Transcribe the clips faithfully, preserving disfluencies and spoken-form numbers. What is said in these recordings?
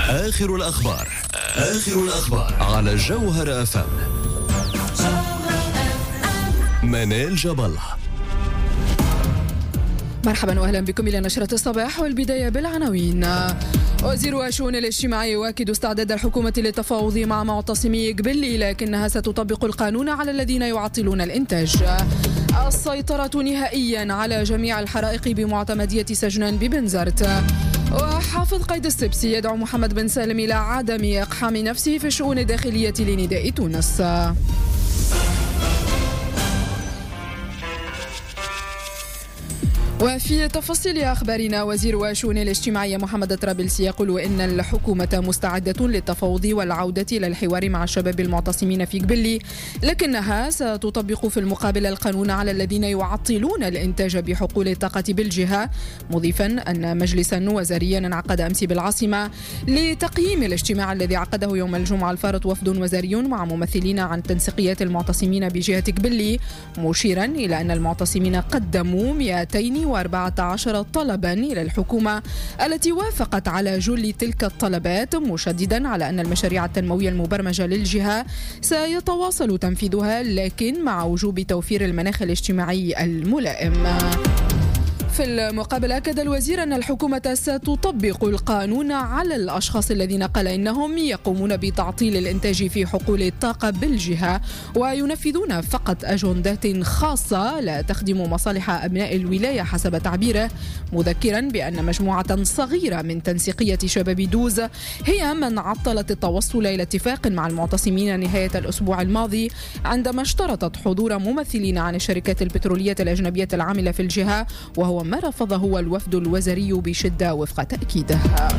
آخر الأخبار آخر الأخبار على جوهر أف أم. منال جبل. مرحبا واهلا بكم الى نشرة الصباح، والبداية بالعناوين. وزير الشؤون الاجتماعية يؤكد استعداد الحكومة للتفاوض مع معتصمي قبلي، لكنها ستطبق القانون على الذين يعطلون الإنتاج. السيطرة نهائيا على جميع الحرائق بمعتمدية سجنان ببنزرت. وحافظ قيد السبسي يدعو محمد بن سالم إلى عدم إقحام نفسه في الشؤون الداخلية لنداء تونس. وفي تفاصيل أخبارنا، وزير الشؤون الاجتماعية محمد طرابلسي يقول إن الحكومة مستعدة للتفاوض والعودة إلى الحوار مع الشباب المعتصمين في قبلي، لكنها ستطبق في المقابل القانون على الذين يعطلون الإنتاج بحقول الطاقة بالجهة، مضيفا أن مجلسا وزاريا انعقد أمس بالعاصمة لتقييم الاجتماع الذي عقده يوم الجمعة الفارط وفد وزاري مع ممثلين عن تنسيقيات المعتصمين بجهة قبلي، مشيرا إلى أن المعتصمين قدموا مئتين وأربعة عشر طلبا إلى الحكومة التي وافقت على جل تلك الطلبات، مشددا على أن المشاريع التنموية المبرمجة للجهة سيتواصل تنفيذها، لكن مع وجوب توفير المناخ الاجتماعي الملائم. في المقابل أكد الوزير أن الحكومة ستطبق القانون على الأشخاص الذين قال إنهم يقومون بتعطيل الإنتاج في حقول الطاقة بالجهة وينفذون فقط أجندات خاصة لا تخدم مصالح أبناء الولاية حسب تعبيره، مذكرا بأن مجموعة صغيرة من تنسيقية شباب دوز هي من عطلت التوصل إلى اتفاق مع المعتصمين نهاية الأسبوع الماضي، عندما اشترطت حضور ممثلين عن الشركات البترولية الأجنبية العاملة في الجهة، وهو ما رفضه الوفد الوزاري بشدة وفق تأكيده.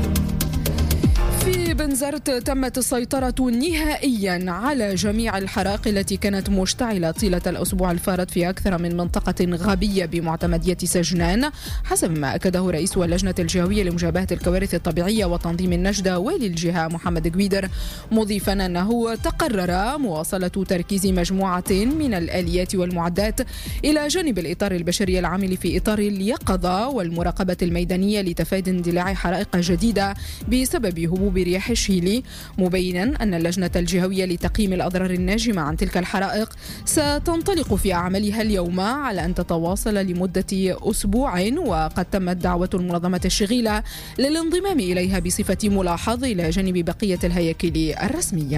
في بنزرت تمت السيطرة نهائيا على جميع الحرائق التي كانت مشتعلة طيلة الأسبوع الفارط في أكثر من منطقة غابية بمعتمدية سجنان، حسب ما أكده رئيس اللجنة الجهوية لمجابهة الكوارث الطبيعية وتنظيم النجدة والي الجهة محمد قويدر، مضيفا أنه تقرر مواصلة تركيز مجموعة من الآليات والمعدات إلى جانب الإطار البشري العامل في إطار اليقظة والمراقبة الميدانية لتفادي اندلاع حرائق جديدة بسبب هبوب برياح الشيلي، مبينا أن اللجنة الجهوية لتقييم الأضرار الناجمة عن تلك الحرائق ستنطلق في أعمالها اليوم على أن تتواصل لمدة أسبوع، وقد تمت دعوة المنظمة الشغيلة للانضمام إليها بصفة ملاحظ إلى جانب بقية الهياكل الرسمية.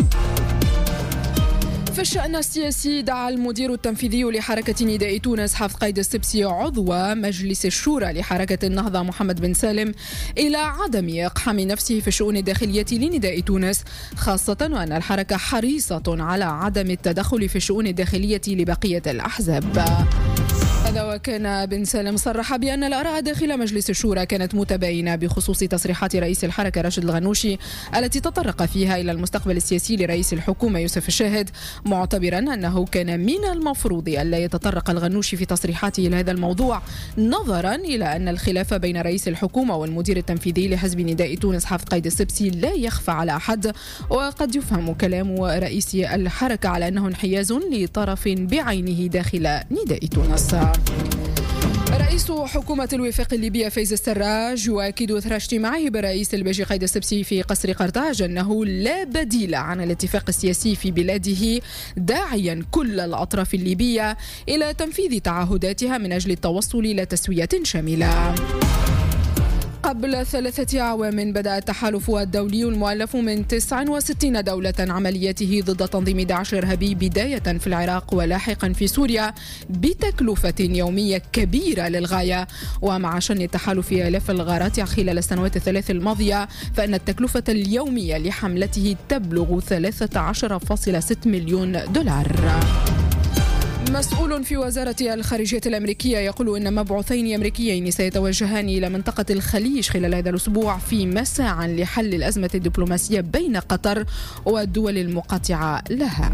في الشأن السياسي، دعا المدير التنفيذي لحركة نداء تونس حافظ قيد السبسي عضو مجلس الشورى لحركة النهضة محمد بن سالم إلى عدم إقحام نفسه في الشؤون الداخلية لنداء تونس، خاصة وأن الحركة حريصة على عدم التدخل في الشؤون الداخلية لبقية الأحزاب. هذا وكان بن سالم صرح بأن الآراء داخل مجلس الشورى كانت متباينة بخصوص تصريحات رئيس الحركة راشد الغنوشي التي تطرق فيها إلى المستقبل السياسي لرئيس الحكومة يوسف الشاهد، معتبرا أنه كان من المفروض ألا يتطرق الغنوشي في تصريحاته لهذا الموضوع، نظرا إلى أن الخلاف بين رئيس الحكومة والمدير التنفيذي لحزب نداء تونس حافظ قيد السبسي لا يخفى على أحد، وقد يفهم كلام رئيس الحركة على أنه انحياز لطرف بعينه داخل نداء تونس. رئيس حكومة الوفاق الليبية فايز السراج يؤكد إثر اجتماعه برئيس الباجي قيد السبسي في قصر قرطاج أنه لا بديل عن الاتفاق السياسي في بلاده، داعيا كل الأطراف الليبية إلى تنفيذ تعهداتها من أجل التوصل إلى تسوية شاملة. قبل ثلاثة أعوام بدأ التحالف الدولي المؤلف من تسع وستين دولة عملياته ضد تنظيم داعش الإرهابي، بداية في العراق ولاحقا في سوريا، بتكلفة يومية كبيرة للغاية. ومع شن التحالف آلاف الغارات خلال السنوات الثلاث الماضية، فإن التكلفة اليومية لحملته تبلغ ثلاثة عشر فاصلة ستة مليون دولار. مسؤول في وزارة الخارجية الأمريكية يقول إن مبعوثين أمريكيين سيتوجهان إلى منطقة الخليج خلال هذا الأسبوع في مساعي لحل الأزمة الدبلوماسية بين قطر والدول المقاطعة لها.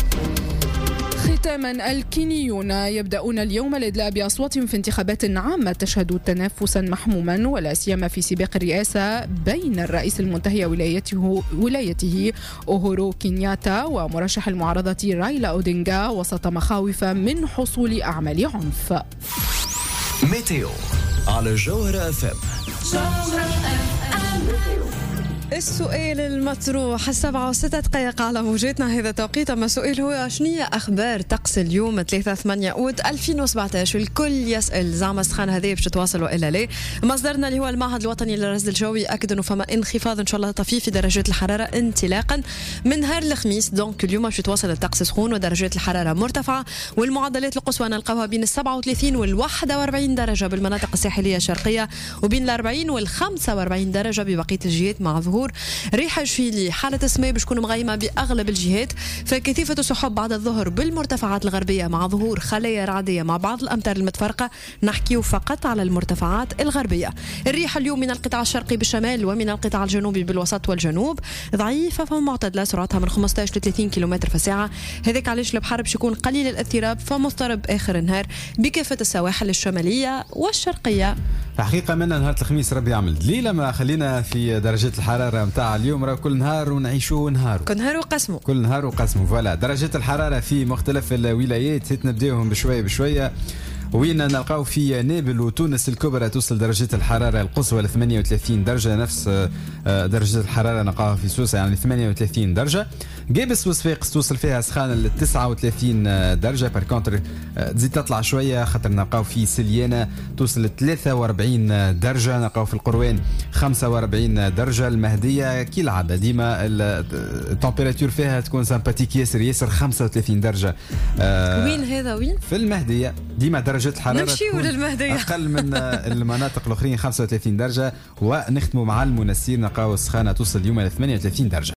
ختاما، الكينيون يبدأون اليوم الإدلاء بأصواتهم في انتخابات عامة تشهد تنافسا محموما، ولا سيما في سباق الرئاسة بين الرئيس المنتهي ولايته, ولايته أوهورو كينياتا ومرشح المعارضة رايلا أودينغا، وسط مخاوف من حصول أعمال عنف. ميتيو على جوهر أف أم. السؤال المطروح السبعة وستة دقائق على موجاتنا هذا توقيت. أما السؤال هو شنية أخبار طقس اليوم ثلاثة ثمانية أوت ألفين وسبعطاش. الكل يسأل زعما السخان هذه باش تتواصل وإلا لا. مصدرنا اللي هو المعهد الوطني للرصد الجوي أكد أنه فما انخفاض إن شاء الله طفيف في درجات الحرارة انطلاقا من نهار الخميس. دونك اليوم باش يتواصل الطقس سخون ودرجات الحرارة مرتفعة، والمعدلات القصوى نلقاوها بين السبعة وثلاثين والواحد وأربعين درجة بالمناطق الساحلية الشرقية، وبين الأربعين والخمسة وأربعين درجة ببقية الجهات، مع ظهور ريحة جفيلي. حالة السماء باش تكون مغيمة بأغلب الجهات، فكثيفة السحب بعد الظهر بالمرتفعات الغربية مع ظهور خلايا رعدية مع بعض الأمطار المتفرقة. نحكيو فقط على المرتفعات الغربية. الريح اليوم من القطاع الشرقي بالشمال ومن القطاع الجنوبي بالوسط والجنوب ضعيفة فمعتدلة، سرعتها من خمسطاش ل ثلاثين كيلومتر في الساعة. هذاك علاش البحر باش يكون قليل الاضطراب فمضطرب آخر النهار بكافة السواحل الشمالية والشرقية. حقيقة من نهار الخميس ربي يعمل دليلة. ما خلينا في درجات الحرارة متاع اليوم، راه كل نهار ونعيشوه نهار كل نهار وقسمه كل نهار وقسمه. فوالا درجات الحرارة في مختلف الولايات نبداوهم بشوية بشوية. وين نلقاو في نابل وتونس الكبرى توصل درجة الحرارة القصوى ل ثمانية وثلاثين درجة، نفس درجة الحرارة نلقاها في سوسة يعني ثمانية وثلاثين درجة. قابس وصفاقس توصل فيها سخانة ل تسعة وثلاثين درجة. بار كونتر تزيد تطلع شوية خاطر نلقاو في سليانة توصل ل ثلاثة وأربعين درجة، نلقاو في القروان خمسة وأربعين درجة. المهدية كي العادة ديما التمبيراتور فيها تكون سامباتيك ياسر ياسر خمسة وثلاثين درجة. وين هذا وين؟ في المهدية ديما درجة الحرارة نمشيو للمهدية أقل من المناطق الأخرين خمسة وثلاثين درجة. ونختموا مع المنسير نلقاو السخانة توصل اليوم ل ثمانية وثلاثين درجة.